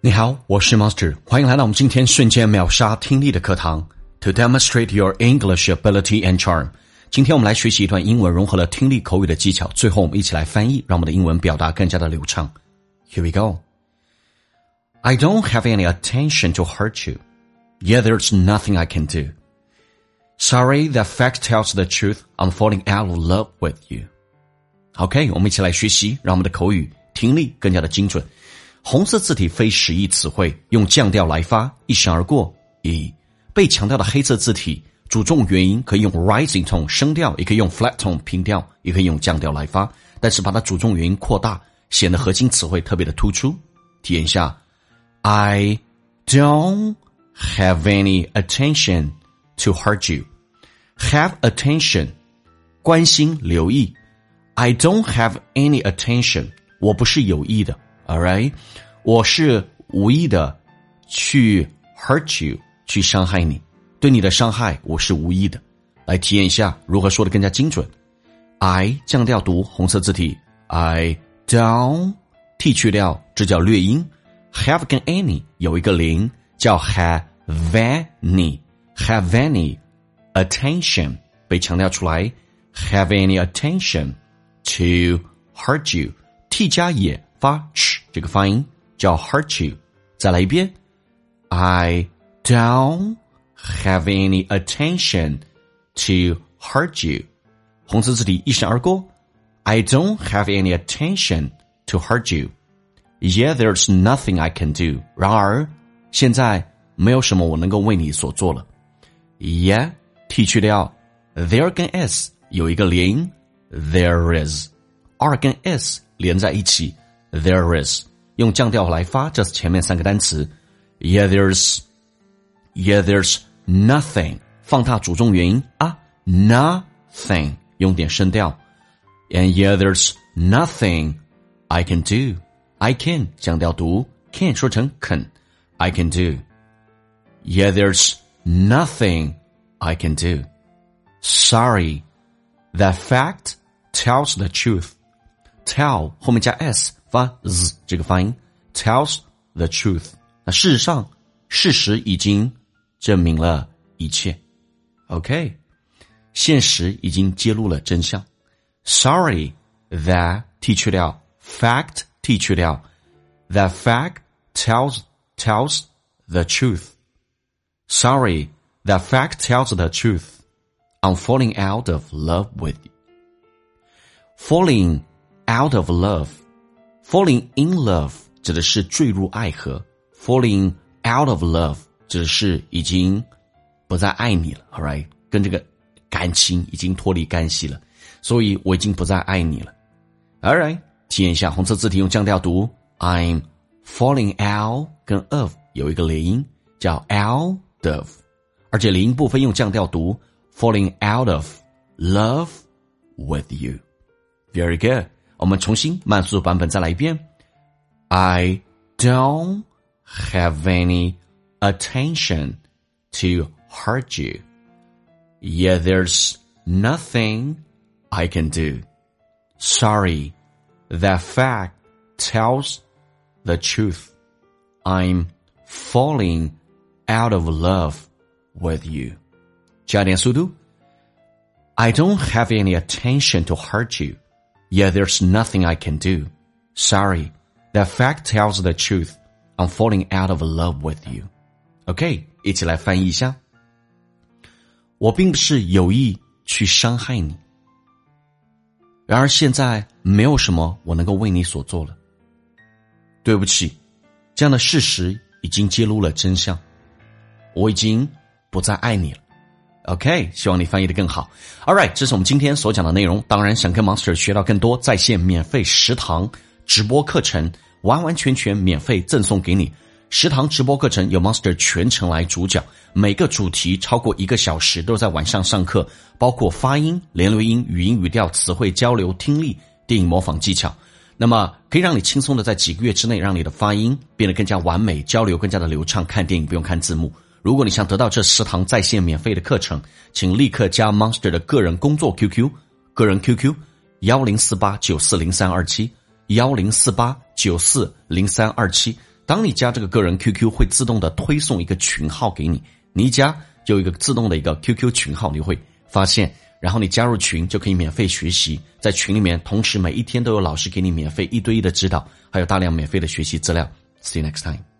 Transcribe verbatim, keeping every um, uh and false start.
你好，我是 Master， 欢迎来到我们今天瞬间秒杀听力的课堂 To demonstrate your English ability and charm。 今天我们来学习一段英文融合了听力口语的技巧，最后我们一起来翻译，让我们的英文表达更加的流畅。 Here we go. I don't have any attention to hurt you. Yeah, there's nothing I can do. Sorry, that fact tells the truth. I'm falling out of love with you. OK, 我们一起来学习，让我们的口语听力更加的精准。红色字体非实义词汇，用降调来发，一闪而过。一被强调的黑色字体，主重元音可以用 rising tone 升调，也可以用 flat tone 平调，也可以用降调来发，但是把它主重元音扩大，显得核心词汇特别的突出。体验一下 I don't have any attention to hurt you. Have attention 关心留意， I don't have any attention 我不是有意的Alright, 我是无意的去 hurt you, 去伤害你，对你的伤害我是无意的。来体验一下如何说得更加精准。 I 降调读红色字体， I don't 剔去掉，这叫略音。 Have 跟 any 有一个零，叫 have any, have any attention 被强调出来， have any attention to hurt you t 加也发 sh 这个发音叫 hurt you。 再来一遍 I don't have any attention to hurt you。 红色字体一闪而过， I don't have any attention to hurt you. Yeah, there's nothing I can do. 然而现在没有什么我能够为你所做了。 Yeah 剔去掉 there 跟 s 有一个连， there is r 跟 s 连在一起There is 用降调来发，这是前面三个单词。 Yeah, there's Yeah, there's nothing 放大主重元音啊 Nothing 用点声调。 And yeah, there's nothing I can do. I can 降调读 can 说成 can I can do. Yeah, there's nothing I can do. Sorry, that fact tells the truth. Tell 后面加 s发 z 这个发音 tells the truth。 那事实上事实已经证明了一切。 OK， 现实已经揭露了真相。 Sorry that 剔去掉 fact 剔去掉 That fact tells tells the truth. Sorry that fact tells the truth. I'm falling out of love with you. Falling out of love，Falling in love 指的是坠入爱河， Falling out of love 指的是已经不再爱你了 Alright， 跟这个感情已经脱离干系了，所以我已经不再爱你了。 Alright， 体验一下红色字体用降调读， I'm falling out 跟 of 有一个连音叫 out of， 而且连音部分用降调读， Falling out of love with you。 Very good，我们重新慢速版本再来一遍。 I don't have any attention to hurt you. Yeah, there's nothing I can do. Sorry, that fact tells the truth. I'm falling out of love with you. 加点速度。 I don't have any attention to hurt you.Yeah, there's nothing I can do. Sorry, that fact tells the truth. I'm falling out of love with you. OK， 一起来翻译一下。我并不是有意去伤害你，然而现在没有什么我能够为你所做了。对不起，这样的事实已经揭露了真相，我已经不再爱你了。OK， 希望你翻译得更好。 Alright， 这是我们今天所讲的内容。当然想跟 Monster 学到更多，在线免费十堂直播课程，完完全全免费赠送给你。十堂直播课程由 Monster 全程来主讲，每个主题超过一个小时，都在晚上上课，包括发音、连流音、语音语调、词汇交流、听力、电影模仿技巧。那么可以让你轻松的在几个月之内让你的发音变得更加完美，交流更加的流畅，看电影不用看字幕。如果你想得到这十堂在线免费的课程，请立刻加 Monster 的个人工作 Q Q， 个人 Q Q 一零四八九四零三二七 一零四八九四零三二七。 当你加这个个人 Q Q 会自动的推送一个群号给你，你一加就有一个自动的一个 Q Q 群号，你会发现，然后你加入群就可以免费学习，在群里面同时每一天都有老师给你免费一对一的指导，还有大量免费的学习资料。See you next time.